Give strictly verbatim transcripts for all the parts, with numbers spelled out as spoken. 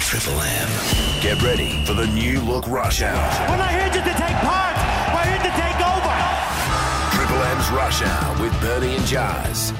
Triple M. Get ready for the new look Rush Hour. We're not here just to take part. We're here to take over. Triple M's Rush Hour with Bernie and Jars.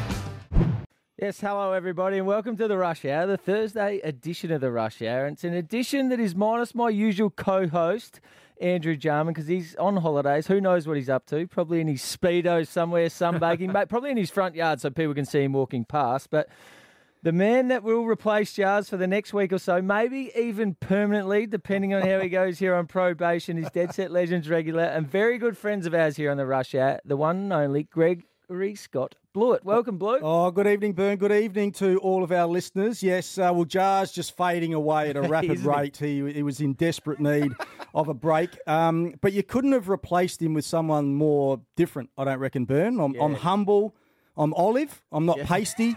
Yes, hello everybody and welcome to the Rush Hour, the Thursday edition of the Rush Hour. And it's an edition that is minus my usual co-host, Andrew Jarman, because he's on holidays. Who knows what he's up to? Probably in his Speedo somewhere, sunbaking, mate. Probably in his front yard so people can see him walking past. But the man that will replace Jars for the next week or so, maybe even permanently, depending on how he goes here on probation, is Dead Set Legends regular and very good friends of ours here on the Rush Hour, the one and only Gregory Scott Blewett. Welcome, Blue. Oh, good evening, Bern. Good evening to all of our listeners. Yes, uh, well, Jars just fading away at a rapid rate. He he was in desperate need of a break. Um, but you couldn't have replaced him with someone more different, I don't reckon, Bern. I'm, Yeah. I'm humble. I'm olive. I'm not Yeah. pasty.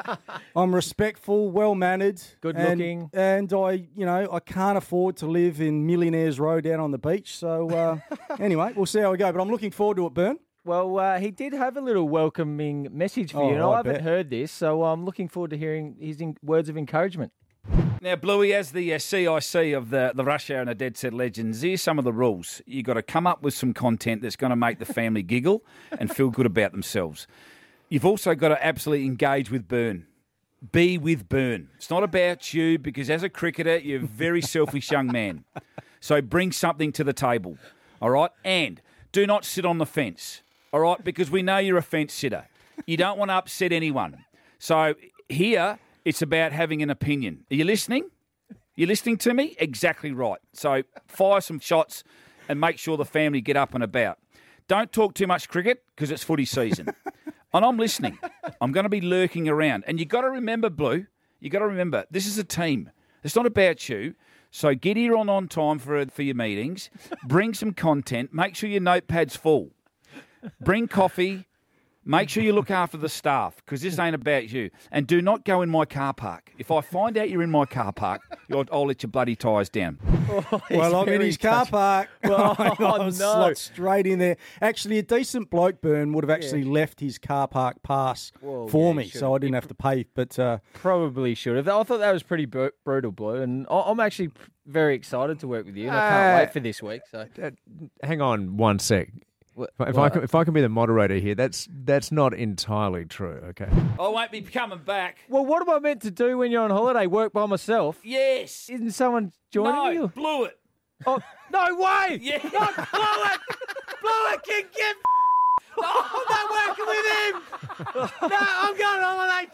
I'm respectful, well-mannered. Good and, looking. And I, you know, I can't afford to live in Millionaires Row down on the beach. So, uh, anyway, we'll see how we go. But I'm looking forward to it, Bern. Well, uh, he did have a little welcoming message for Oh, you, and I I haven't bet. heard this, so I'm looking forward to hearing his in- words of encouragement. Now, Bluey, as the uh, C I C of the, the Rush Hour and the Dead Set Legends, here's some of the rules. You've got to come up with some content that's going to make the family giggle and feel good about themselves. You've also got to absolutely engage with Bern. Be with Bern. It's not about you because as a cricketer, you're a very selfish young man. So bring something to the table, all right? And do not sit on the fence, all right? Because we know you're a fence sitter. You don't want to upset anyone. So here, it's about having an opinion. Are you listening? You listening to me? Exactly right. So fire some shots and make sure the family get up and about. Don't talk too much cricket because it's footy season. And I'm listening. I'm going to be lurking around. And you got to remember, Blue, you got to remember, this is a team. It's not about you. So get here on on time for for your meetings. Bring some content. Make sure your notepad's full. Bring coffee. Make sure you look after the staff because this ain't about you. And do not go in my car park. If I find out you're in my car park, I'll, I'll let your bloody tyres down. Oh, Well, I'm in his car park. Well, I oh, was no. slot straight in there. Actually, a decent bloke, Bern, would have actually left his car park pass Well, for yeah, me, he should. so I didn't have to pay. But uh, Probably should have. I thought that was pretty br- brutal, Blue, and I- I'm actually p- very excited to work with you. And I can't Uh, wait for this week. So, Uh, hang on one sec. What- If, I- if what? I can, if I can be the moderator here, that's that's not entirely true. Okay. I won't be coming back. Well, what am I meant to do when you're on holiday? Work by myself? Yes. Isn't someone joining No, you? blew it. Oh, no way! Yeah. No, blow it! Blow it, can get. Oh, I'm not working with him. No, I'm going on holiday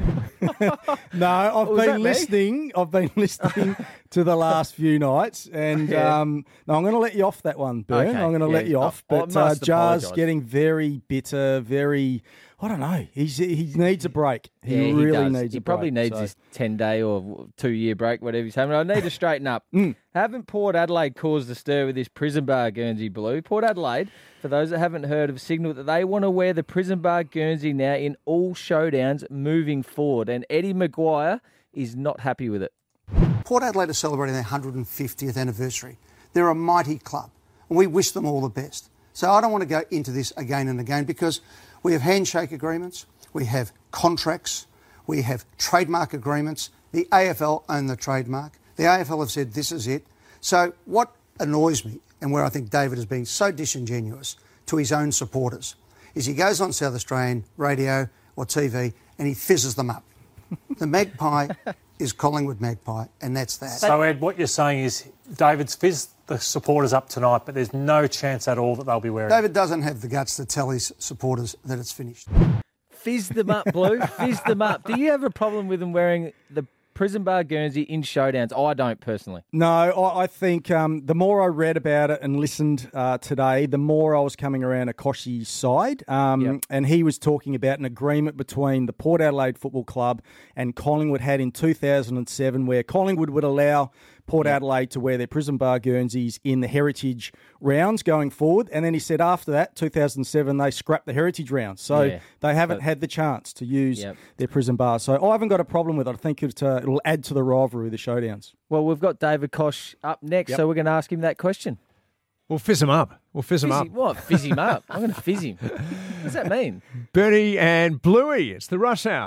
too. no, I've was that been me? listening. I've been listening to the last few nights, and Yeah. um, no, I'm going to let you off that one, Bern. Okay, I'm going to yeah. let you off. I- I But uh, must Jar's apologise. getting very bitter, very. I don't know. He's he needs a break. He Yeah, really does. needs He a probably break. needs so- his ten-day or two-year break, whatever he's having. I need to straighten up. Mm. Haven't Port Adelaide caused a stir with this prison bar Guernsey Blue? Port Adelaide, for those that haven't heard, have signalled that they want to wear the prison bar Guernsey now in all showdowns moving forward. And Eddie Maguire is not happy with it. Port Adelaide are celebrating their one hundred fiftieth anniversary. They're a mighty club, and we wish them all the best. So I don't want to go into this again and again because we have handshake agreements, we have contracts, we have trademark agreements. The A F L own the trademark. The A F L have said this is it. So what annoys me, and where I think David has been so disingenuous to his own supporters, is he goes on South Australian radio or T V and he fizzes them up. The Magpie is Collingwood Magpie, and that's that. So, Ed, what you're saying is David's fizzed the supporters up tonight, but there's no chance at all that they'll be wearing it. David doesn't have the guts to tell his supporters that it's finished. Fizz them up, Blue. Fizz them up. Do you have a problem with them wearing the prison bar Guernsey in showdowns? I don't personally. No, I, I think um, the more I read about it and listened uh, today, the more I was coming around Akoshi's side. Um, Yep. And he was talking about an agreement between the Port Adelaide Football Club and Collingwood had in two thousand seven where Collingwood would allow Port Adelaide to wear their prison bar Guernseys in the heritage rounds going forward. And then he said after that, two thousand seven, they scrapped the heritage rounds. So Yeah, they haven't but- had the chance to use Yep. their prison bars. So I haven't got a problem with it. I think it, uh, it'll add to the rivalry of the showdowns. Well, we've got David Koch up next, Yep. so we're going to ask him that question. We'll fizz him up. We'll fizz him Fizz up. him- What? Fizz him up? I'm going to fizz him. What does that mean? Bernie and Bluey, it's the Rush Hour.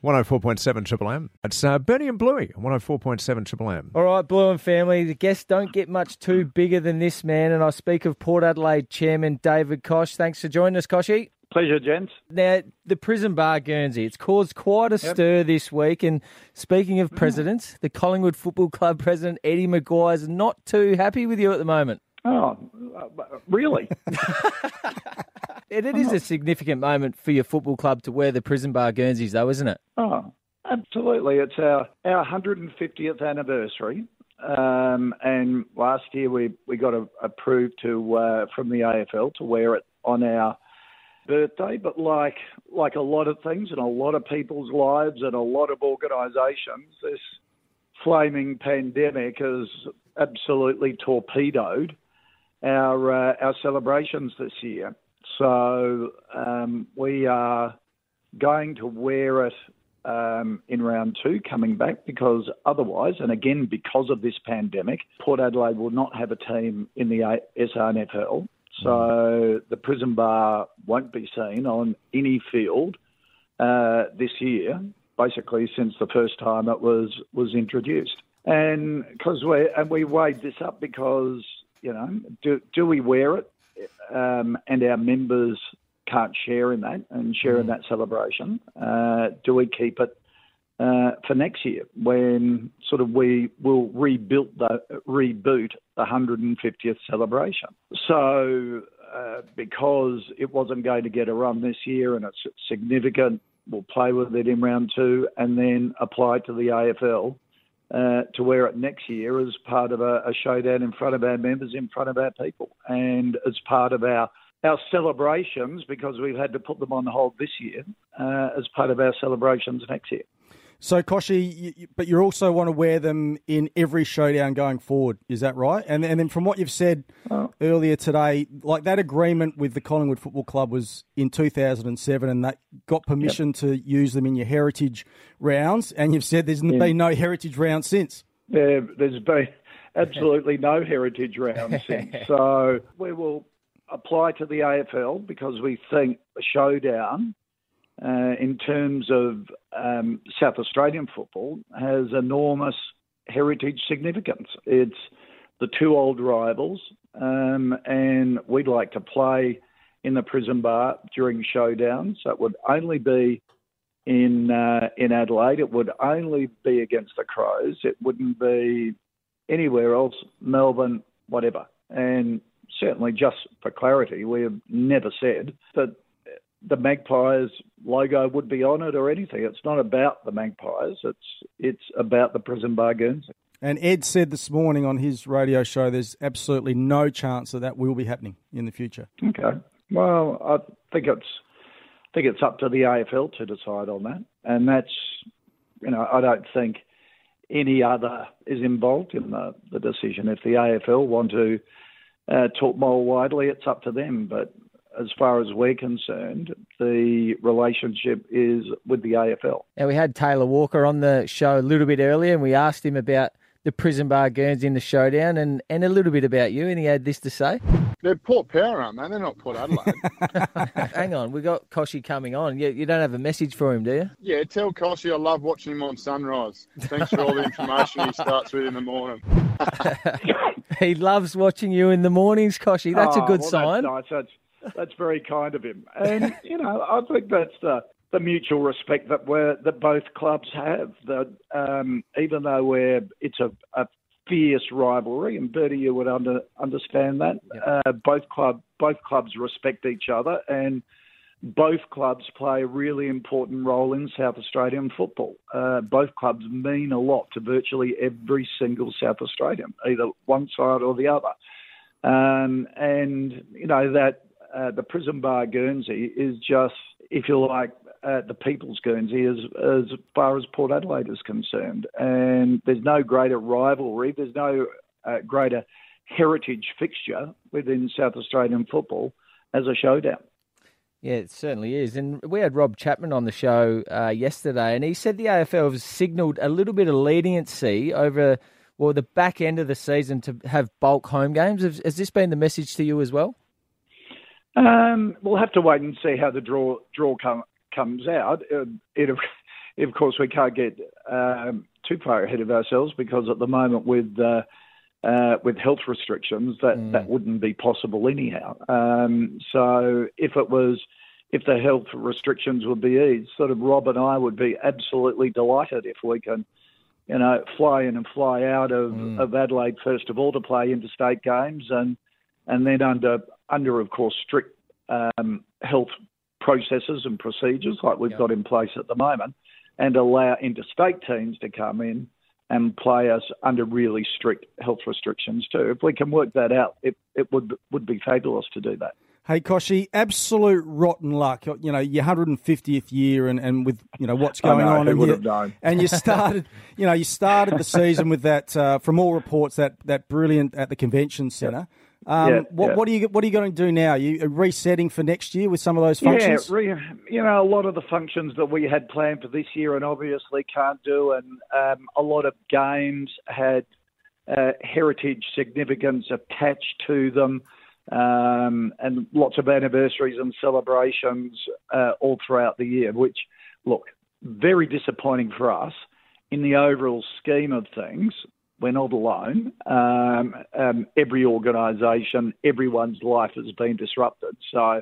one oh four point seven Triple M. It's uh, Bernie and Bluey, one oh four point seven Triple M. All right, Blue and family, the guests don't get much too bigger than this man, and I speak of Port Adelaide Chairman David Koch. Thanks for joining us, Koshy. Pleasure, gents. Now, the Prison Bar Guernsey, it's caused quite a yep. stir this week. And speaking of presidents, the Collingwood Football Club president, Eddie Maguire, is not too happy with you at the moment. Oh, really? it, it is a significant moment for your football club to wear the Prison Bar Guernseys, though, isn't it? Oh, absolutely. It's our, our one hundred fiftieth anniversary. Um, and last year we, we got a, approved to uh, from the A F L to wear it on our birthday, but like like a lot of things in a lot of people's lives and a lot of organisations, this flaming pandemic has absolutely torpedoed our uh, our celebrations this year. So um, we are going to wear it um, in round two coming back, because otherwise, and again because of this pandemic, Port Adelaide will not have a team in the S A N F L. So the Prison Bar won't be seen on any field uh, this year, basically since the first time it was, was introduced. And because we and we weighed this up because, you know, do do we wear it um, and our members can't share in that and share mm. in that celebration? Uh, do we keep it uh, for next year when sort of we will rebuild the reboot the one hundred fiftieth celebration? So uh, because it wasn't going to get a run this year and it's significant, we'll play with it in round two and then apply to the A F L uh, to wear it next year as part of a, a showdown in front of our members, in front of our people, and as part of our our celebrations, because we've had to put them on hold this year, uh, as part of our celebrations next year. So, Koshy, you, but you also want to wear them in every showdown going forward, is that right? And, and then from what you've said oh. earlier today, like that agreement with the Collingwood Football Club was in two thousand seven, and that got permission yep. to use them in your heritage rounds, and you've said there's yeah. been no heritage round since. Yeah, there's been absolutely no heritage round since. So we will apply to the A F L because we think a showdown Uh, in terms of um, South Australian football, has enormous heritage significance. It's the two old rivals, um, and we'd like to play in the Prison Bar during showdowns. So it would only be in uh, in Adelaide. It would only be against the Crows. It wouldn't be anywhere else, Melbourne, whatever. And certainly, just for clarity, we have never said that the Magpies logo would be on it or anything. It's not about the Magpies. It's it's about the Prison Bar Guernsey. And Ed said this morning on his radio show there's absolutely no chance that that will be happening in the future. Okay. Well, I think it's I think it's up to the A F L to decide on that. And that's, you know, I don't think any other is involved in the, the decision. If the A F L want to uh, talk more widely, it's up to them. But as far as we're concerned, the relationship is with the A F L. Now, we had Taylor Walker on the show a little bit earlier, and we asked him about the Prison Bar Guernsey in the showdown and, and a little bit about you, and he had this to say. They're Port Power, aren't they? They're not Port Adelaide. Hang on, we got Koshy coming on. You, you don't have a message for him, do you? Yeah, tell Koshy I love watching him on Sunrise. Thanks for all the information he starts with in the morning. He loves watching you in the mornings, Koshy. That's oh, a good well, sign. That's nice. That's, that's very kind of him. And, you know, I think that's the, the mutual respect that we're, that both clubs have. That um, even though we're it's a, a fierce rivalry, and Bertie, you would under, understand that. Yep. Uh, both club both clubs respect each other, and both clubs play a really important role in South Australian football. Uh, both clubs mean a lot to virtually every single South Australian, either one side or the other. Um, and you know that uh, the Prison Bar Guernsey is just, if you like, Uh, the People's Guernsey as as far as Port Adelaide is concerned. And there's no greater rivalry, there's no uh, greater heritage fixture within South Australian football as a showdown. Yeah, it certainly is. And we had Rob Chapman on the show uh, yesterday, and he said the A F L has signalled a little bit of leniency over, well, the back end of the season to have bulk home games. Has, has this been the message to you as well? Um, we'll have to wait and see how the draw draw comes. comes out. It, it of course, we can't get um, too far ahead of ourselves because at the moment with uh, uh, with health restrictions, that, mm. that wouldn't be possible anyhow. Um, so if it was, if the health restrictions would be eased, sort of Rob and I would be absolutely delighted if we can, you know, fly in and fly out of, mm. of Adelaide first of all to play interstate games, and and then under under of course strict um, health processes and procedures like we've yep. got in place at the moment, and allow interstate teams to come in and play us under really strict health restrictions too. If we can work that out, it, it would would be fabulous to do that. Hey, Koshy, absolute rotten luck. You know, your one hundred fiftieth year and, and with, you know, what's going know, on. And, you, known. and you started, you know, you started the season with that, uh, from all reports, that, that brilliant at the convention centre. Um, yeah, what, yeah. what are you What are you going to do now? Are you resetting for next year with some of those functions? Yeah, re, you know, a lot of the functions that we had planned for this year and obviously can't do, and um, a lot of games had uh, heritage significance attached to them. Um, and lots of anniversaries and celebrations uh, all throughout the year, which, look, very disappointing for us. In the overall scheme of things, we're not alone. Um, um, every organisation, everyone's life has been disrupted. So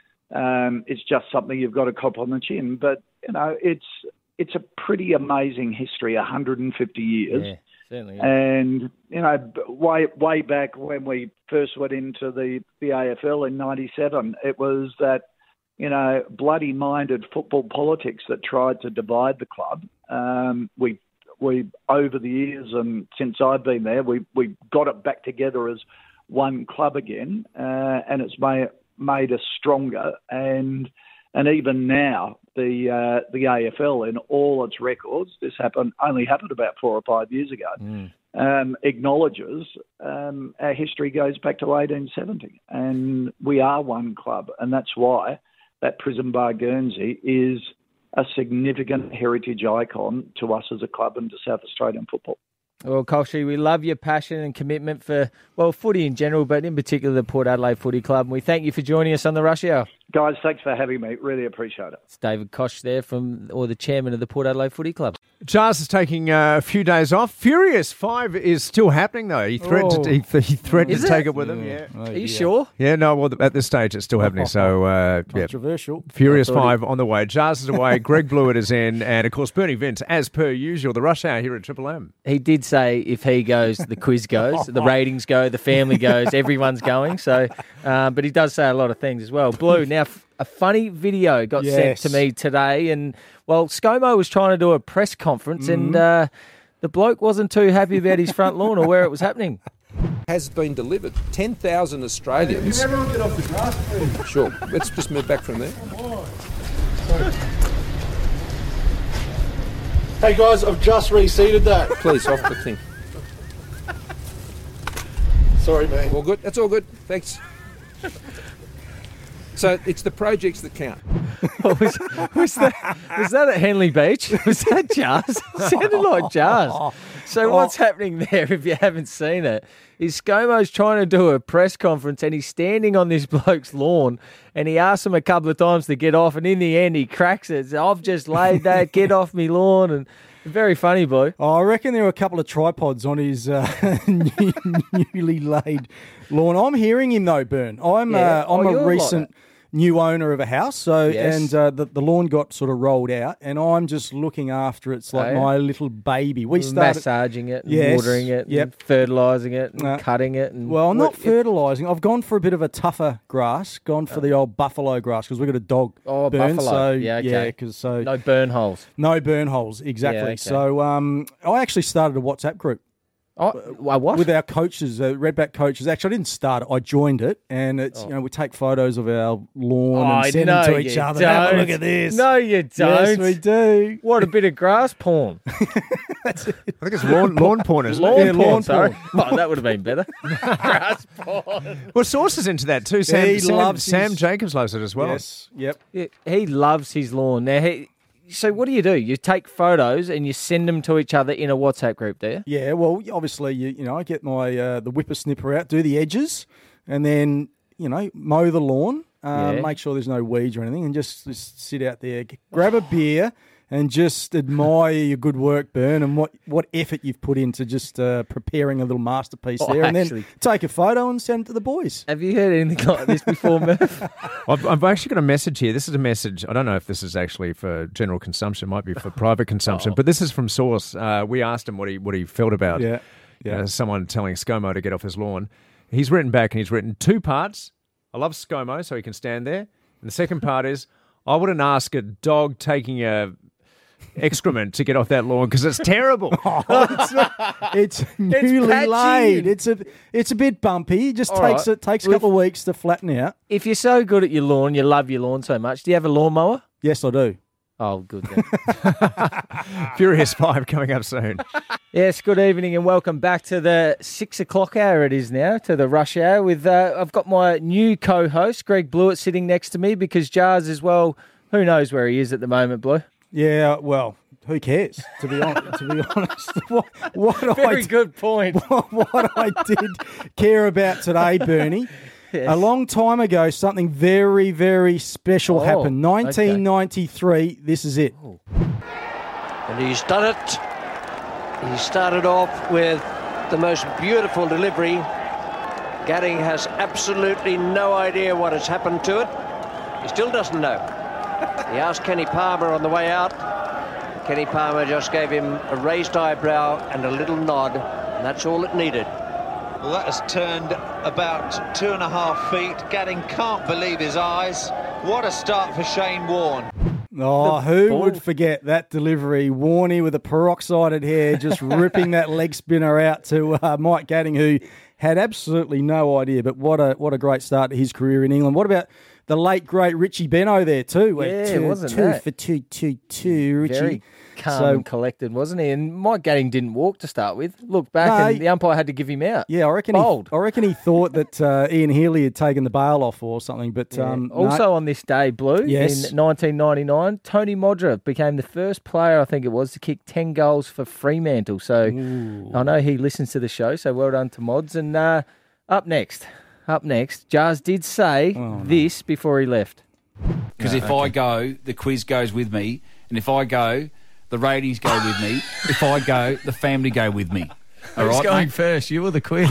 um, it's just something you've got to cop on the chin. But, you know, it's it's a pretty amazing history, one hundred fifty years. Yeah. Certainly, yeah. And, you know, way way back when we first went into the, the A F L in ninety-seven, it was that, you know, bloody-minded football politics that tried to divide the club. Um, we, we over the years and since I've been there, we we got it back together as one club again, uh, and it's made, made us stronger. And and even now, the uh, the A F L in all its records, this happened only happened about four or five years ago, mm. um, acknowledges um, our history goes back to eighteen seventy, and we are one club, and that's why that Prison Bar Guernsey is a significant heritage icon to us as a club and to South Australian football. Well, Koshy, we love your passion and commitment for, well, footy in general, but in particular the Port Adelaide Footy Club. And we thank you for joining us on the Rush Hour. Guys, thanks for having me. Really appreciate it. It's David Koch there, from, or the chairman of the Port Adelaide Footy Club. Jars is taking uh, a few days off. Furious Five is still happening, though. He threatened oh. to, he, he threatened Is to it? take it with him. Yeah. Oh, Are you sure? Yeah, no, well, at this stage it's still happening. So, uh, yeah. Controversial. Furious Five on the way. Jars is away. Greg Blewett is in. And, of course, Bernie Vince, as per usual, the Rush Hour here at Triple M. He did say if he goes, the quiz goes, the ratings go, the family goes, everyone's going. So, um, but he does say a lot of things as well. Blue, now f- a funny video got Yes. sent to me today, and well, ScoMo was trying to do a press conference, Mm-hmm. and uh, the bloke wasn't too happy about his front lawn or where it was happening. Has been delivered. ten thousand Australians. Can everyone get off the grass, please? Sure. Let's just move back from there. Hey guys, I've just reseeded that. Please, off the thing. Sorry, man. All good? That's all good. Thanks. So it's the projects that count. What was, was, that, was that at Henley Beach? Was that Jars? Sounded like Jars. So what's happening there, if you haven't seen it, is ScoMo's trying to do a press conference and he's standing on this bloke's lawn and he asks him a couple of times to get off, and in the end he cracks it. So, I've just laid that, get off me lawn. And very funny, Blue. Oh, I reckon there were a couple of tripods on his uh, newly laid lawn. I'm hearing him though, Bern. I'm Yeah. uh, I'm Oh, a you're recent like new owner of a house, so Yes. and uh, the, the lawn got sort of rolled out, and I'm just looking after it. It's like Oh, yeah. my little baby. We started massaging it, and Yes. watering it, Yep. and fertilising it, and Uh, cutting it. And Well, I'm not What- fertilising. I've gone for a bit of a tougher grass. Gone for the old buffalo grass because we've got a dog. Oh, Bern, buffalo. So, Yeah, okay. yeah, because so No burn holes. no burn holes exactly. Yeah, okay. So um, I actually started a WhatsApp group. Oh, why, what? With our coaches, uh, Redback coaches. Actually, I didn't start it. I joined it, and it's Oh. you know we take photos of our lawn Oh, and send no, them to each you other. Have a don't. look at this. No, you don't. Yes, we do. What a bit of grass porn. That's it. I think it's lawn, lawn porn, isn't Lawn it? Yeah, porn, lawn sorry. porn. Oh, that would have been better. Grass porn. Well, Source's into that too. Sam, He Sam, loves Sam his- Jacobs loves it as well. Yes. Yep. Yeah, he loves his lawn. Now, he, so what do you do? You take photos and you send them to each other in a WhatsApp group, do you? Yeah. Well, obviously, you you know, I get my uh, the whippersnipper out, do the edges, and then you know mow the lawn, um, Yeah. make sure there's no weeds or anything, and just, just sit out there, g- grab a beer. and just admire your good work, Bern, and what, what effort you've put into just uh, preparing a little masterpiece Oh, there, and actually- then take a photo and send it to the boys. Have you heard anything like this before, Murph? I've, I've actually got a message here. This is a message. I don't know if this is actually for general consumption. It might be for private consumption. But this is from Source. Uh, we asked him what he what he felt about Yeah, yeah. uh, someone telling ScoMo to get off his lawn. He's written back and he's written two parts. I love ScoMo, so he can stand there. And the second part is, I wouldn't ask a dog taking a excrement to get off that lawn because it's terrible. It's newly patchy. laid. It's a it's a bit bumpy. It just All takes right. it takes a With- couple of weeks to flatten out. If you're so good at your lawn, you love your lawn so much, do you have a lawnmower? Yes, I do. Oh, good then. Furious Five coming up soon. Yes, good evening and welcome back to the six o'clock hour it is now, to the rush hour. With uh, I've got my new co-host, Greg Blewett, sitting next to me because Jars as well, who knows where he is at the moment, Blue? Yeah, well, who cares? To be honest, to be honest, what, what I Very d- good point. what, what I did care about today, Bernie. Yes. A long time ago, something very, very special Oh, happened. nineteen ninety-three. This is it. And he's done it. He started off with the most beautiful delivery. Gadding has absolutely no idea what has happened to it. He still doesn't know. He asked Kenny Palmer on the way out. Kenny Palmer just gave him a raised eyebrow and a little nod, and that's all it needed. Well, that has turned about two and a half feet. Gadding can't believe his eyes. What a start for Shane Warne. Oh, who ball. would forget that delivery? Warney with a peroxided hair just ripping that leg spinner out to uh, Mike Gadding, who had absolutely no idea. But what a what a great start to his career in England. What about the late, great Richie Beno there too? Went Yeah, two, wasn't two that? for two, two, two, Richie. Very calm So- and collected, wasn't he? And Mike Gadding didn't walk to start with. Looked back No, and he- the umpire had to give him out. Yeah, I reckon. Bold. He, I reckon he thought that uh, Ian Healy had taken the bail off or something. But Yeah. um, no. Also on this day, Blue, Yes. in nineteen ninety-nine, Tony Modra became the first player, I think it was, to kick ten goals for Fremantle. So I know he listens to the show, so well done to Mods. And uh, up next, up next, Jars did say Oh, this before he left. Because if I go, the quiz goes with me. And if I go, the ratings go with me. If I go, the family go with me. All Who's right, going mate? first? You or the quiz?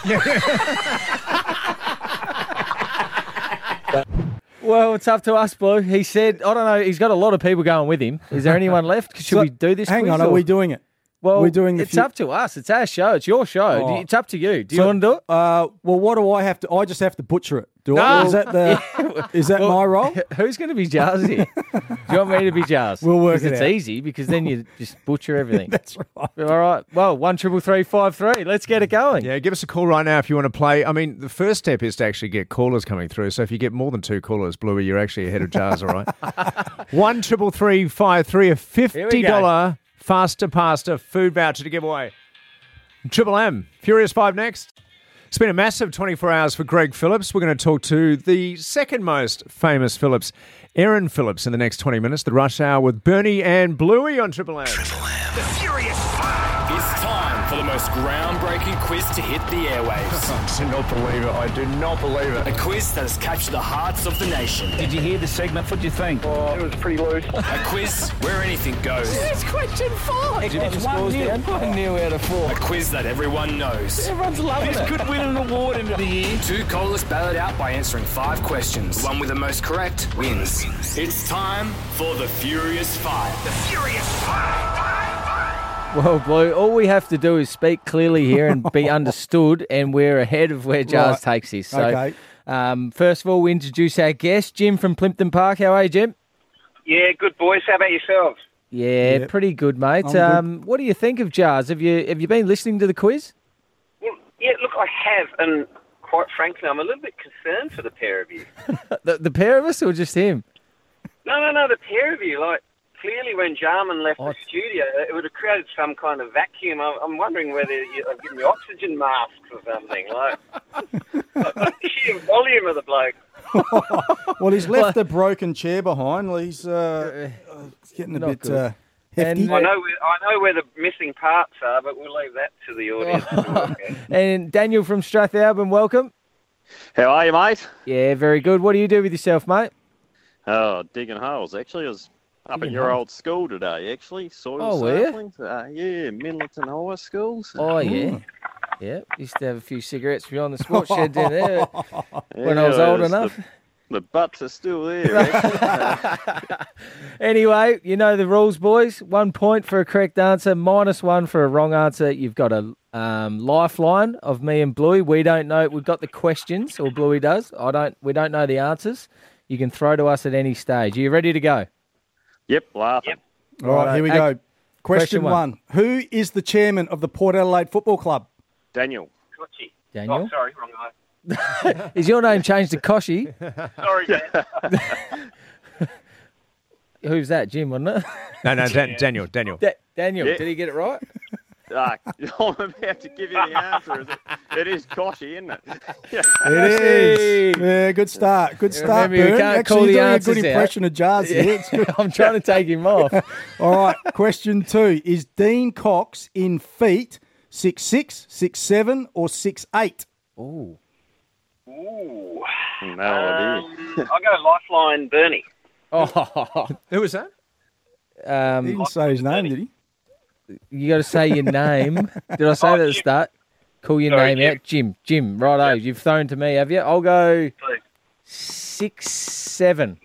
Well, it's up to us, Blue. He said, I don't know, he's got a lot of people going with him. Is there anyone left? Should So, we do this Hang quiz, on, or- are we doing it? Well, We're doing the it's few- up to us. It's our show. It's your show. Oh. It's up to you. Do you So, want to do it? Uh, well, what do I have to? I just have to butcher it. Do No. I? Is that the? Is that Well, my role? Who's going to be Jars here? Do you want me to be Jars? We'll work 'Cause it it's out. easy because then you just butcher everything. That's right. All right. Well, one triple three five three. Let's get it going. Yeah, give us a call right now if you want to play. I mean, the first step is to actually get callers coming through. So if you get more than two callers, Bluey, you're actually ahead of Jars, all right? One triple three five three, a fifty dollar faster pasta food voucher to give away. Triple M, Furious Five next. It's been a massive twenty-four hours for Greg Phillips. We're going to talk to the second most famous Phillips, Aaron Phillips, in the next twenty minutes. The Rush Hour with Bernie and Bluey on Triple M. The Furious Five. It's time for the most groundbreaking quiz to hit the airwaves. I do not believe it. I do not believe it. A quiz that has captured the hearts of the nation. Did you hear the segment? What do you think? It was pretty loose. A quiz where anything goes. It's question five. It's one nil. One nil out of four. A quiz that everyone knows. Everyone's loving This it. could win an award end of the year. Two callers ballot out by answering five questions. The one with the most correct wins. It's time for the Furious Five. The Furious Five. Well, Blue, all we have to do is speak clearly here and be understood, and we're ahead of where Jars Right. takes this. So, Okay. um, first of all, we introduce our guest, Jim from Plimpton Park. How are you, Jim? Yeah, good boys. How about yourselves? Yeah, Yeah. pretty good, mate. I'm good. Um, what do you think of Jars? Have you have you been listening to the quiz? Well, yeah, look, I have, and quite frankly, I'm a little bit concerned for the pair of you. The, the pair of us, or just him? No, no, no, the pair of you. Like, clearly when Jarman left Oh. the studio, it would have created some kind of vacuum. I'm, I'm wondering whether you, I've given you oxygen masks or something. Like, like the sheer volume of the bloke. Well, he's left a broken chair behind. He's uh, uh, it's getting a Not bit good. uh, hefty. And, I know, where, I know where the missing parts are, but we'll leave that to the audience. to work out. And Daniel from Strathalbyn, welcome. How are you, mate? Yeah, very good. What do you do with yourself, mate? Oh, digging holes. Actually, I was Up You at can your hum. old school today, actually. Soil Oh, were you? sampling. Uh, yeah, Middleton High School. So- Oh, yeah. Yeah, used to have a few cigarettes behind the sports shed down there when I Yeah, was old there's enough. The, the butts are still there. actually. Anyway, you know the rules, boys. One point for a correct answer, minus one for a wrong answer. You've got a um, lifeline of me and Bluey. We don't know. We've got the questions, or Bluey does. I don't. We don't know the answers. You can throw to us at any stage. Are you ready to go? Yep, laughing. All right, here we Hey, go. Question, question one. one. Who is the chairman of the Port Adelaide Football Club? Daniel. Kochi. Daniel? Oh, sorry, wrong guy. Is your name changed to Koshi? Sorry, Dan. Who's that? Jim, wasn't it? No, no, Dan- Daniel, Daniel. Da- Daniel, Yeah. did he get it right? Ah, I'm about to give you the answer. Is it? It is Koshi, isn't it? It is. Yeah, good start. Good start, Remember, you Bern. can't Actually, call the you're doing a answers good out. impression of Jars here. It's good. I'm trying to take him off. All right, question two. Is Dean Cox in feet six six, six seven, or six eight? Ooh. Ooh. No idea. Um, I'll go Lifeline Bernie. Oh, Who was that? He um, didn't say his name, did he? you got to say your name. Did I say Oh, that at the Jim. start? Call your Sorry, name Jim. out, Jim. Jim, righto. You've thrown to me, have you? I'll go Please. six seven.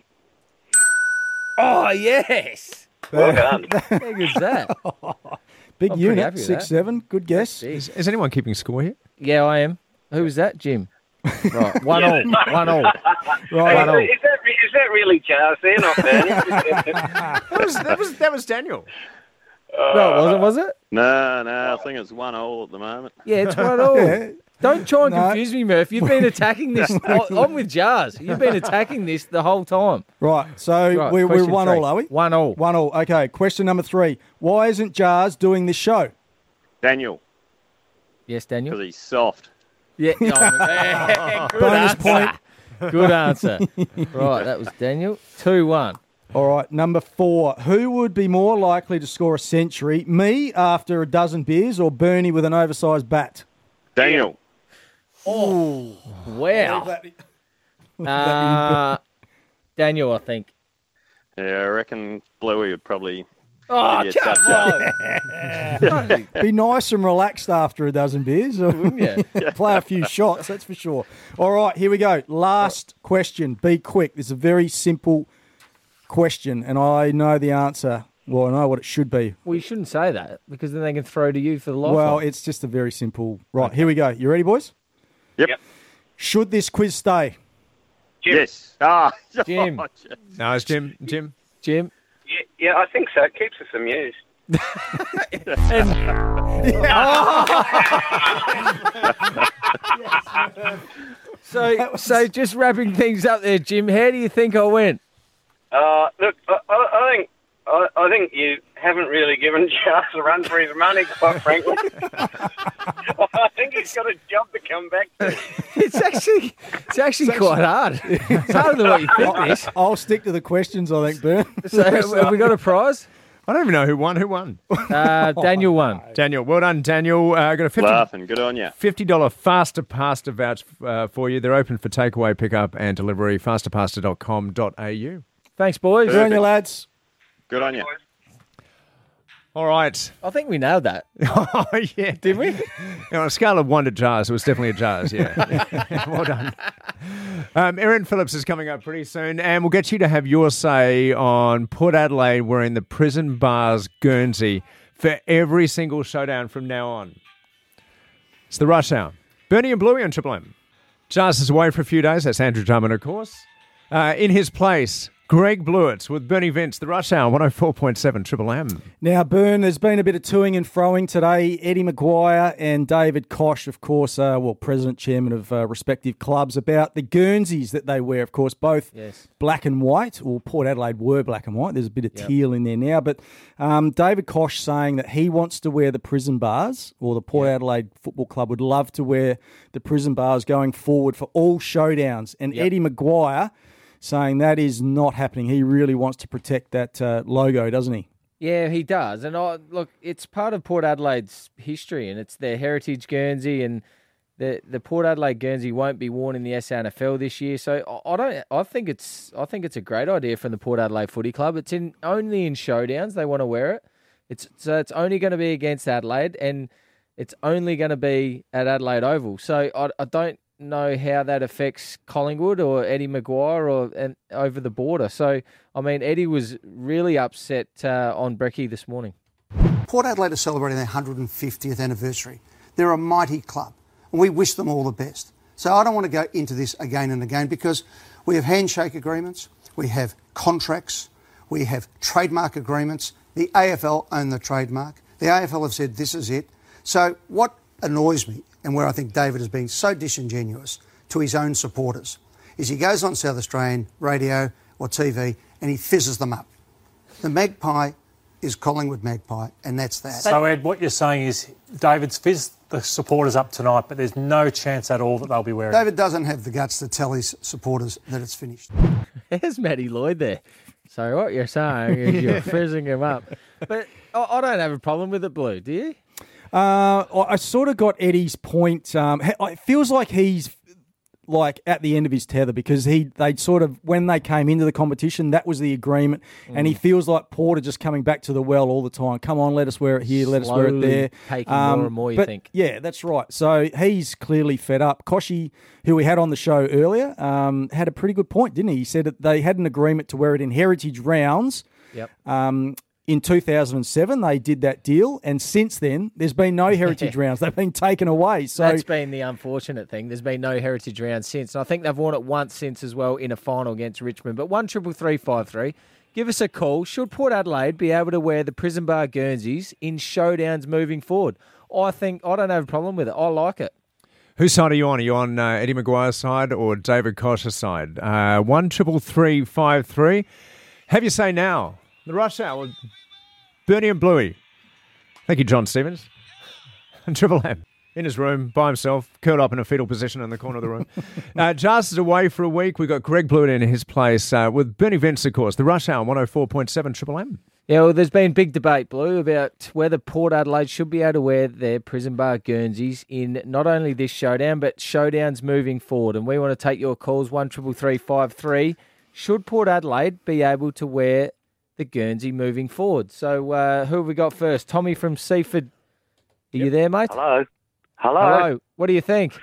Oh yes. Well done. How good's that? Big I'm pretty unit, happy with six that. seven. Good guess. Is, is anyone keeping score here? Yeah, I am. Who was that, Jim? Right, one all, one all. Right. Hey, One all. is, that, is that really Charles there, not Bernie? That was, that was, that was Daniel. No, it wasn't, was it? No, no, I think it's one all at the moment. Yeah, it's one all. Yeah. Don't try and No. confuse me, Murph. You've been attacking this. I- I'm with Jars. You've been attacking this the whole time. Right, so Right, we're, we're question one three. all, are we? One all. One all. Okay, question number three. Why isn't Jars doing this show? Daniel, Yes, Daniel. because he's soft. Yeah. Oh, yeah, good Bonus answer. point. Good answer. Right, that was Daniel. two one. All right, number four. Who would be more likely to score a century? Me after a dozen beers or Bernie with an oversized bat? Daniel. Oh, wow. Uh, Daniel, I think. Yeah, I reckon Bluey would probably. Oh, give you a come touch-up. on. Be nice and relaxed after a dozen beers. Wouldn't you? Play a few shots, that's for sure. All right, here we go. Last question. Be quick. This is a very simple question, and I know the answer. Well, I know what it should be. Well, you shouldn't say that because then they can throw to you for the lifeline. Well, it's just a very simple. Right, here we go. You ready, boys? Yep. Should this quiz stay? Jim. Yes. Ah, Jim. No, it's Jim. Jim. Jim. Yeah, yeah, I think so. It keeps us amused. So, so just wrapping things up there, Jim. How do you think I went? Uh, look, I, I I think I, I think you haven't really given Charles a run for his money, quite frankly. I think he's got a job to come back to. It's actually, it's actually quite hard. It's harder than what you think. This. I'll stick to the questions, I think, Bern. So, have we got a prize? I don't even know who won. Who won? Uh, Daniel won. Daniel. Well done, Daniel. Uh, got a fifty Laughing. Good on you. fifty dollars Faster Pasta voucher uh, for you. They're open for takeaway, pickup, and delivery. faster pasta dot com dot a u. Thanks, boys. Good on you, lads. Good on you. All right. I think we nailed that. Oh, yeah. Did we? On a scale of one to jars, it was definitely a jars, yeah. Yeah. Well done. Um, Erin Phillips is coming up pretty soon, and we'll get you to have your say on Port Adelaide wearing the Prison Bars Guernsey for every single showdown from now on. It's the Rush Hour. Bernie and Bluey on Triple M. Jars is away for a few days. That's Andrew Drummond, of course. Uh, in his place, Greg Blewett with Bernie Vince, the Rush Hour, one oh four point seven Triple M. Now, Bern, there's been a bit of toing and froing today. Eddie Maguire and David Koch, of course, uh, well, president, chairman of uh, respective clubs, about the Guernseys that they wear, of course, both Yes. black and white. Well, Port Adelaide were black and white. There's a bit of Yep. teal in there now. But um, David Koch saying that he wants to wear the prison bars, or the Port Adelaide Football Club would love to wear the prison bars going forward for all showdowns. And Yep. Eddie Maguire saying that is not happening. He really wants to protect that uh, logo, doesn't he? Yeah, he does. And I, look, it's part of Port Adelaide's history and it's their heritage Guernsey. And the the Port Adelaide Guernsey won't be worn in the S A N F L this year. So I, I don't. I think it's I think it's a great idea from the Port Adelaide Footy Club. It's in only in showdowns they want to wear it. It's so it's only going to be against Adelaide, and it's only going to be at Adelaide Oval. So I, I don't know how that affects Collingwood or Eddie Maguire or and over the border. So I mean, Eddie was really upset uh, on Brecky this morning. Port Adelaide are celebrating their one hundred fiftieth anniversary. They're a mighty club, and we wish them all the best. So I don't want to go into this again and again because we have handshake agreements, we have contracts, we have trademark agreements. The A F L own the trademark. The A F L have said this is it. So what annoys me, and where I think David has been so disingenuous to his own supporters, is he goes on South Australian radio or T V and he fizzes them up. The Magpie is Collingwood Magpie, and that's that. So, Ed, what you're saying is David's fizzed the supporters up tonight, but there's no chance at all that they'll be wearing David doesn't have the guts to tell his supporters that it's finished. There's Matty Lloyd there. So what you're saying is you're fizzing him up. But I, I don't have a problem with it, Blue, do you? Uh, I I sort of got Eddie's point. Um, he- it feels like he's like at the end of his tether because he they sort of when they came into the competition that was the agreement, and he feels like Port are just coming back to the well all the time. Come on, let us wear it here, let us wear it Slowly there. taking more and more, you but think? Yeah, that's right. So he's clearly fed up. Koshi, who we had on the show earlier, um, had a pretty good point, didn't he? He said that they had an agreement to wear it in heritage rounds. Yep. Um, in two thousand seven, they did that deal, and since then, there's been no heritage rounds. They've been taken away. So That's been the unfortunate thing. There's been no heritage round since. And I think they've worn it once since as well in a final against Richmond. But one triple three five three. Give us a call. Should Port Adelaide be able to wear the Prison Bar Guernseys in showdowns moving forward? I think I don't have a problem with it. I like it. Whose side are you on? Are you on uh, Eddie Maguire's side or David Kosh's side? Uh, one triple three five three. Have your say now. The rush hour with Bernie and Bluey. Thank you, John Stevens. And Triple M in his room by himself, curled up in a fetal position in the corner of the room. uh, Jars is away for a week. We've got Greg Blewett in his place uh, with Bernie Vince, of course. The rush hour, one oh four point seven Triple M. Yeah, well, there's been big debate, Blue, about whether Port Adelaide should be able to wear their Prison Bar Guernseys in not only this showdown, but showdowns moving forward. And we want to take your calls, one triple three five three. Should Port Adelaide be able to wear the Guernsey moving forward? So uh, who have we got first? Tommy from Seaford. Are yep. you there, mate? Hello. Hello. Hello. What do you think?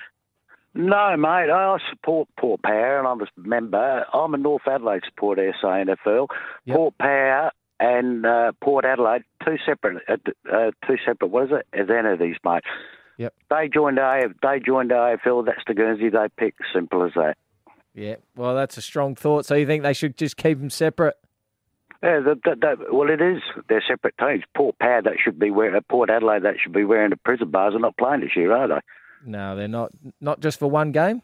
No, mate. I support Port Power, and I'm a member. I'm a North Adelaide supporter, S A N F L. Yep. Port Power and uh, Port Adelaide, two separate, uh, uh, two separate. What is it? As entities, mate. Yep. They joined A. They joined A F L. That's the Guernsey they picked. Simple as that. Yeah. Well, that's a strong thought. So you think they should just keep them separate? Yeah, the, the, the, well, it is. They're separate teams. Port Power, that should be wearing, Port Adelaide, that should be wearing the prison bars. Are not playing this year, are they? No, they're not. Not just for one game?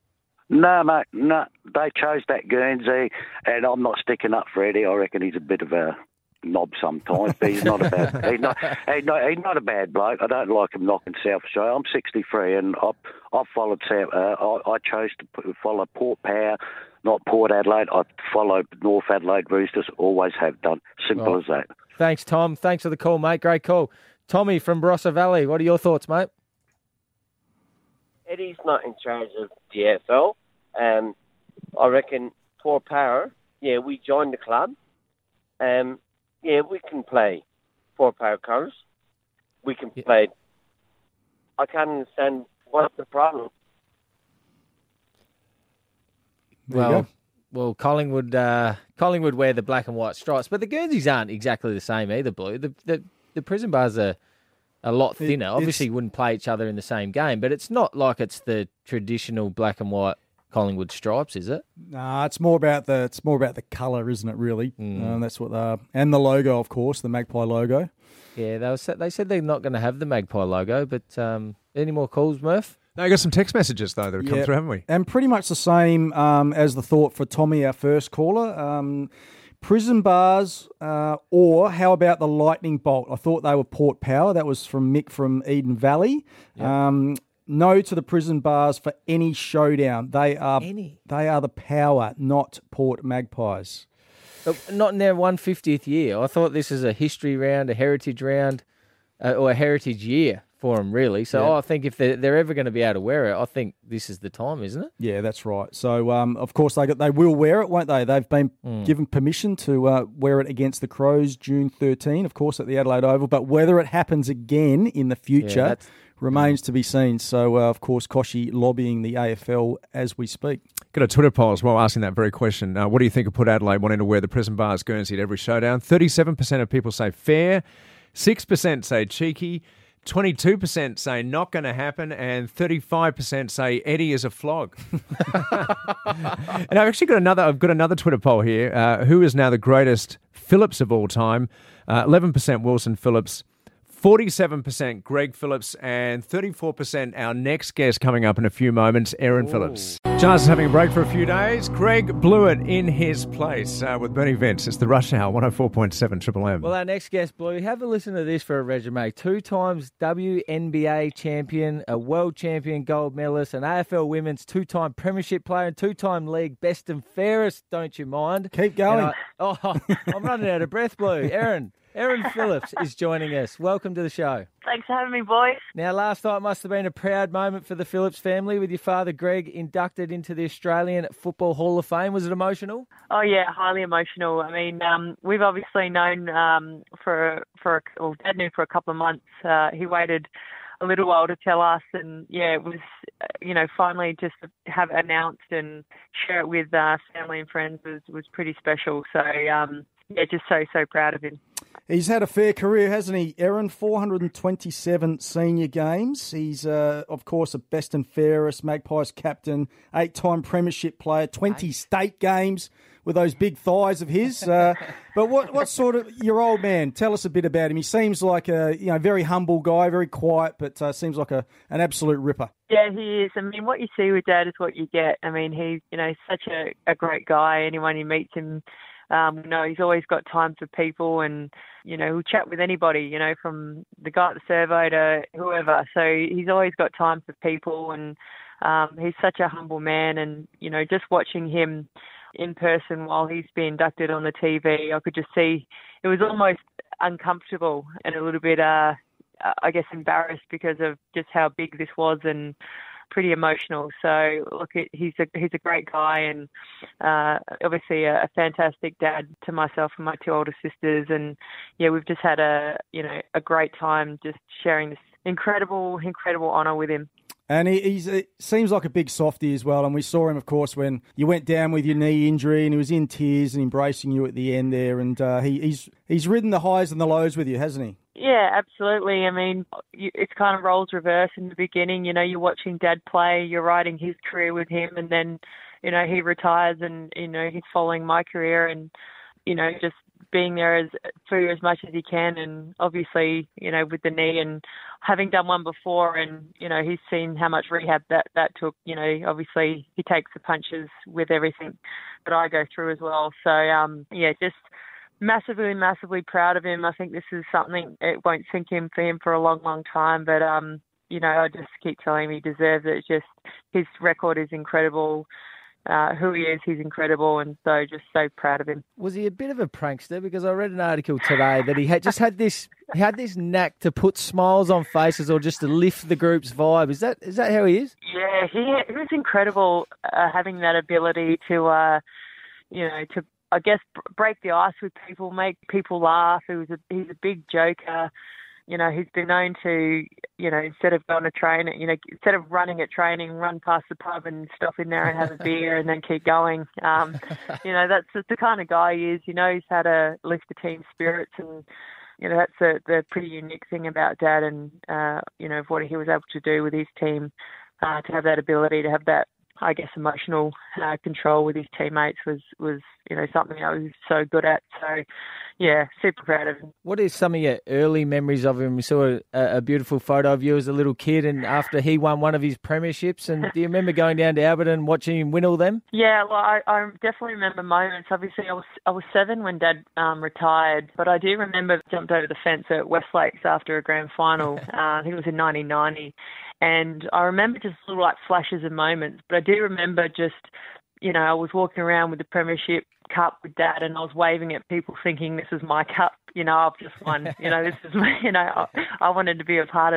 No, mate, no. They chose that Guernsey, and I'm not sticking up for Eddie. I reckon he's a bit of a knob sometimes, but he's not a bad. he's not. He's not, he's not a bad bloke. I don't like him knocking South Australia. I'm sixty-three, and I I followed South. Uh, I, I chose to follow Port Power, not Port Adelaide. I followed North Adelaide Roosters. Always have done. Simple Oh. as that. Thanks, Tom. Thanks for the call, mate. Great call. Tommy from Barossa Valley. What are your thoughts, mate? Eddie's not in charge of the A F L. Um, I reckon Port Power, yeah, we joined the club. Um, yeah, we can play Port Power colours. We can Yeah. play. I can't understand what's the problem. There you Well, go. well, Collingwood, uh, Collingwood wear the black and white stripes, but the Guernseys aren't exactly the same either, Blue. The the, the prison bars are a lot It- thinner. it's- Obviously, you wouldn't play each other in the same game, but it's not like it's the traditional black and white Collingwood stripes, is it? Nah, it's more about the it's more about the colour, isn't it? Really, Mm. um, that's what they are, and the logo, of course, the Magpie logo. Yeah, they, was, they said they're not going to have the Magpie logo, but um, any more calls, Murph? No, you got some text messages, though, that have come Yeah, through, haven't we? And pretty much the same um, as the thought for Tommy, our first caller. Um, prison bars, uh, or how about the lightning bolt? I thought they were Port Power. That was from Mick from Eden Valley. Um, no to the prison bars for any showdown. They are Any? they are the Power, not Port Magpies. But not in their one hundred fiftieth year. I thought this is a history round, a heritage round, uh, or a heritage year for them, really. So Yeah. I think if they're, they're ever going to be able to wear it, I think this is the time, isn't it? Yeah, that's right. So, um, of course, they got, they will wear it, won't they? They've been Mm. given permission to uh, wear it against the Crows June thirteenth, of course, at the Adelaide Oval. But whether it happens again in the future that's- remains to be seen. So, uh, of course, Koshy lobbying the A F L as we speak. Got a Twitter poll as well asking that very question. Uh, what do you think of Port Adelaide wanting to wear the prison bars Guernsey at every showdown? thirty-seven percent of people say fair, six percent say cheeky, twenty-two percent say not going to happen, and thirty-five percent say Eddie is a flog. And I've actually got another. I've got another Twitter poll here. Uh, who is now the greatest Phillips of all time? Uh, eleven percent Wilson Phillips, forty-seven percent Greg Phillips, and thirty-four percent our next guest coming up in a few moments, Aaron Phillips. Jars is having a break for a few days. Greg Blewett in his place uh, with Bernie Vince. It's the Rush Hour, one oh four point seven Triple M. Well, our next guest, Blue, have a listen to this for a resume. Two times W N B A champion, a world champion gold medalist, an A F L women's two-time premiership player, and two-time league best and fairest, don't you mind? Keep going. And I, oh, I'm running out of breath, Blue. Aaron. Aaron Phillips is joining us. Welcome to the show. Thanks for having me, boys. Now, last night must have been a proud moment for the Phillips family with your father, Greg, inducted into the Australian Football Hall of Fame. Was it emotional? Oh, yeah, highly emotional. I mean, um, we've obviously known um, for, for well, Dad knew for a couple of months. Uh, he waited a little while to tell us, and, yeah, it was, uh, you know, finally just to have it announced and share it with uh, family and friends was, was pretty special. So, um, yeah, just so, so proud of him. He's had a fair career, hasn't he, Aaron? four hundred twenty-seven senior games. He's, uh, of course, a best and fairest, Magpies captain, eight-time premiership player, twenty state games with those big thighs of his. Uh, but what what sort of, your old man, tell us a bit about him. He seems like a you know very humble guy, very quiet, but uh, seems like a an absolute ripper. Yeah, he is. I mean, what you see with Dad is what you get. I mean, he's, you know, such a, a great guy. Anyone who meets him, Um, you know, he's always got time for people, and, you know, he'll chat with anybody, you know, from the guy at the servo to whoever. So he's always got time for people, and um, he's such a humble man. And, you know, just watching him in person while he's being inducted on the T V, I could just see it was almost uncomfortable and a little bit, uh, I guess, embarrassed because of just how big this was, and pretty emotional. So look, he's a he's a great guy, and uh, obviously a, a fantastic dad to myself and my two older sisters. And yeah, we've just had a you know a great time just sharing this incredible incredible honour with him. And he he's, he seems like a big softie as well. And we saw him, of course, when you went down with your knee injury, and he was in tears and embracing you at the end there. And uh, he, he's he's ridden the highs and the lows with you, hasn't he? Yeah, absolutely. I mean, you, it's kind of roles reverse in the beginning. You know, you're watching Dad play, you're riding his career with him, and then, you know, he retires, and, you know, he's following my career, and, you know, just being there as for as much as he can. And obviously, you know, with the knee, and having done one before, and, you know, he's seen how much rehab that, that took. You know, obviously he takes the punches with everything that I go through as well. So, um, yeah, just massively, massively proud of him. I think this is something, it won't sink in for him for a long, long time. But, um, you know, I just keep telling him he deserves it. It's just his record is incredible. Uh, who he is, he's incredible, and so just so proud of him. Was he a bit of a prankster? Because I read an article today that he had just had this he had this knack to put smiles on faces or just to lift the group's vibe. Is that is that how he is? Yeah, he, he was incredible, uh, having that ability to, uh, you know, to I guess break the ice with people, make people laugh. He was a, he's a big joker. You know, he's been known to, you know, instead of going to train, you know, instead of running at training, run past the pub and stop in there and have a beer and then keep going. Um, you know, that's the kind of guy he is. You know, he's had to lift the team spirits, and, you know, that's the, the pretty unique thing about Dad, and, uh, you know, what he was able to do with his team, uh, to have that ability, to have that, I guess, emotional uh, control with his teammates was, was, you know, something I was so good at. So, yeah, super proud of him. What is some of your early memories of him? We saw a, a beautiful photo of you as a little kid, and after he won one of his premierships. And do you remember going down to Alberton and watching him win all them? Yeah, well, I, I definitely remember moments. Obviously, I was I was seven when Dad um, retired, but I do remember jumped over the fence at Westlakes after a grand final. uh, I think it was in nineteen ninety. And I remember just little like flashes of moments, but I do remember just, you know, I was walking around with the Premiership Cup with Dad, and I was waving at people thinking this is my cup, you know, I've just won, you know, this is my, you know, I, I wanted to be a part of this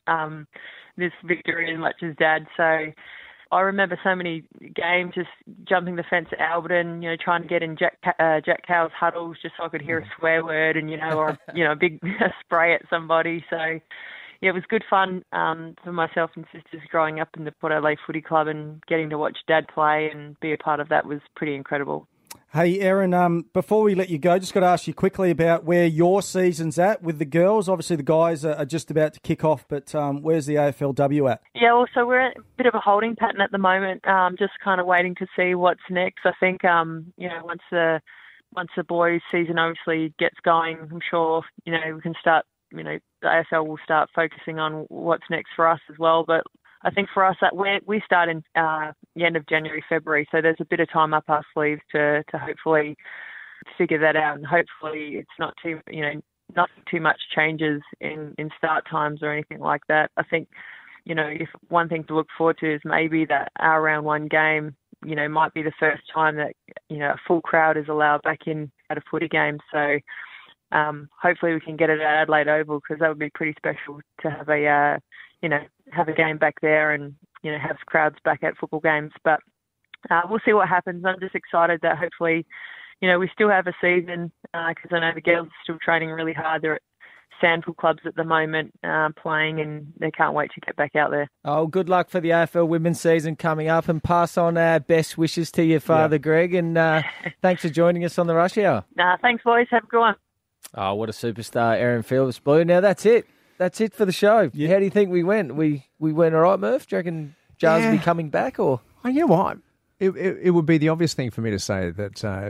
um, this victory as much as Dad. So I remember so many games just jumping the fence at Alberton, you know, trying to get in Jack uh, Jack Cowell's huddles just so I could hear a swear word and, you know, or, you know, a big spray at somebody. So, yeah, it was good fun um, for myself and sisters growing up in the Port Adelaide Footy Club, and getting to watch Dad play and be a part of that was pretty incredible. Hey, Erin, um, before we let you go, just got to ask you quickly about where your season's at with the girls. Obviously, the guys are, are just about to kick off, but um, where's the A F L W at? Yeah, well, so we're at a bit of a holding pattern at the moment, um, just kind of waiting to see what's next. I think, um, you know, once the once the boys' season obviously gets going, I'm sure, you know, we can start, you know, the A F L will start focusing on what's next for us as well. But I think for us, that we we start in uh, the end of January, February, so there's a bit of time up our sleeves to to hopefully figure that out, and hopefully it's not too, you know, nothing too much changes in, in start times or anything like that. I think, you know, if one thing to look forward to is maybe that our round one game, you know, might be the first time that, you know, a full crowd is allowed back in at a footy game. So um, hopefully we can get it at Adelaide Oval, because that would be pretty special to have a uh, you know, have a game back there and, you know, have crowds back at football games. But uh, we'll see what happens. I'm just excited that hopefully, you know, we still have a season, because uh, I know the girls are still training really hard. They're at Sandford clubs at the moment uh, playing, and they can't wait to get back out there. Oh, good luck for the A F L women's season coming up, and pass on our best wishes to your father, yeah. Greg, and uh, thanks for joining us on the Rush Hour. Nah, thanks, boys. Have a good one. Oh, what a superstar, Erin Phillips, Blue. Now, that's it. That's it for the show. Yeah. How do you think we went? We we went all right, Murph? Do you reckon Jars yeah. will be coming back? Or oh, you know what? It, it, it would be the obvious thing for me to say that, uh,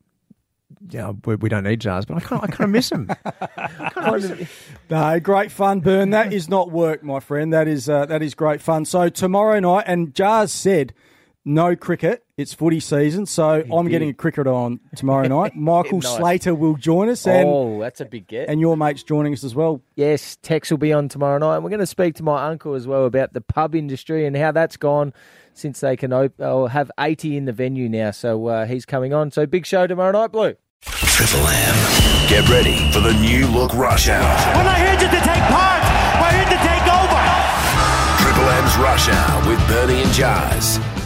yeah, we, we don't need Jars, but I kind of I kind of miss him. I kind of miss him. No, great fun, Bern. That is not work, my friend. That is uh, that is great fun. So tomorrow night, and Jars said no cricket. It's footy season, so he I'm did. getting a cricket on tomorrow night. Michael nice. Slater will join us. And, oh, that's a big get. And your mate's joining us as well. Yes, Tex will be on tomorrow night. And we're going to speak to my uncle as well about the pub industry and how that's gone since they can op- or have eighty in the venue now. So uh, he's coming on. So big show tomorrow night, Blue. Triple M. Get ready for the new look Rush Hour. We're not here just to take part. We're here to take over. Triple M's Rush Hour with Bernie and Jars.